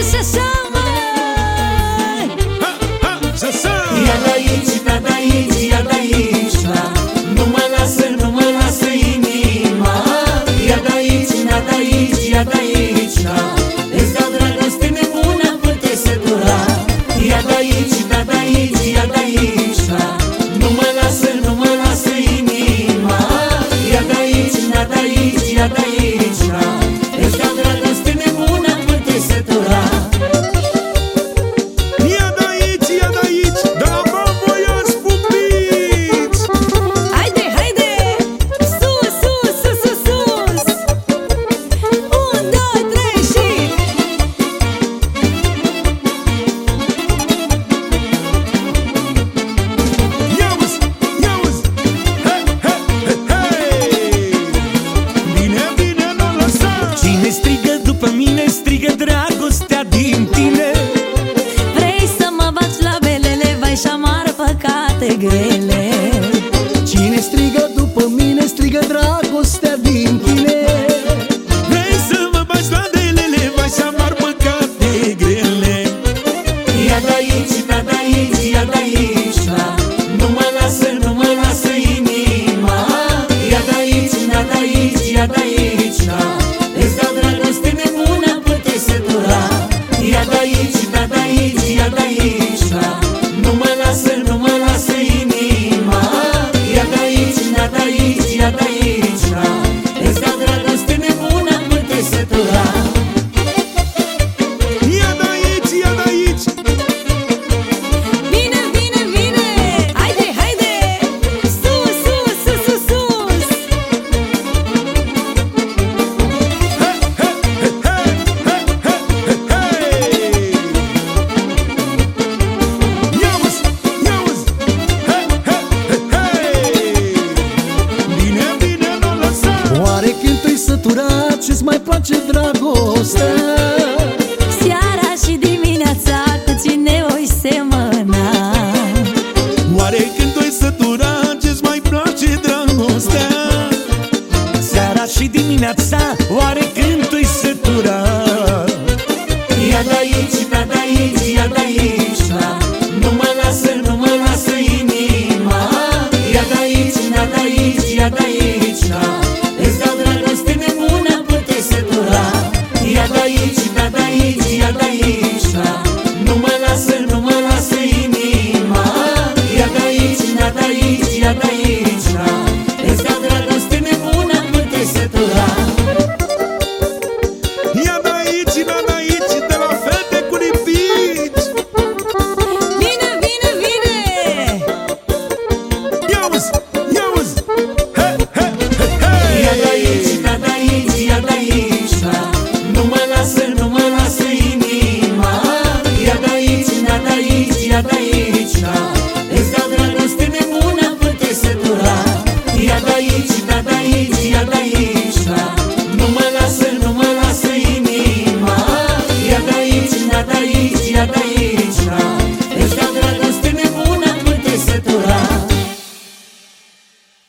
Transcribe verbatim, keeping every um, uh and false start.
Și așa, măi! Ha, ha, și așa! Ia de-aici, da de-aici, ia de-aici, da. Nu mă lasă, nu mă lasă inima. Ia de-aici, da de-aici, ia de-aici, da. Îți dau dragoste nebună până te sătura. Ia de-aici, da de-aici, ia de-aici, da. Nu mă lasă, nu mă lasă inima. Ia de-aici, da de-aici, ia de-aici, da. Îți dau dragoste nebună până te sătura. Ia de-aici, ia de-aici, da, mă, voiați pupiți! Haide, haide! Sus, sus, sus, sus, sus! Un, doi, trei și... Ia-uzi, ia-uzi! Hei, hei, hei, hei! Bine, bine, n-o lăsa! Cine strigă după mine, strigă dragostea din tine. Vrei să mă baci la belele, vai și amar păcate grele. Cine strigă după mine, strigă dragostea din tine. Vrei să mă baci la delele, vai să amar păcate grele. Ia de-aici, da de-aici, ia de-aici, da. Nu mă lasă, nu mă lasă inima. Ia de-aici, da de-aici, ia de-aici, da. Îți dau dragoste nebună până te sătura. Ia de-aici, da de-aici, ia de-aici, da. Nu mă lasă, nu mă lasă inima. Ia de-aici, da de-aici, ia de-aici, da. Îți dau dragoste nebună până te sătura. Ia de-aici, ia de-aici! Bine, bine, bine! Haide, haide! Sus, sus, sus, sus, sus! Hei, hei, hei, hei, hei, hei, hei! Ia-uzi, ia-uzi! Hei, hei, hei, hei! Bine, bine, n-o lăsa! Oare când te-ai săturat, ce-ți mai place dragostea? Seara și dimineața cu cine voi semăna? Oare când te-ai săturat, ce-ți mai place dragostea? Seara și dimineața, oare când te-ai săturat? Ia de-aici, da de-aici, ia de-aici,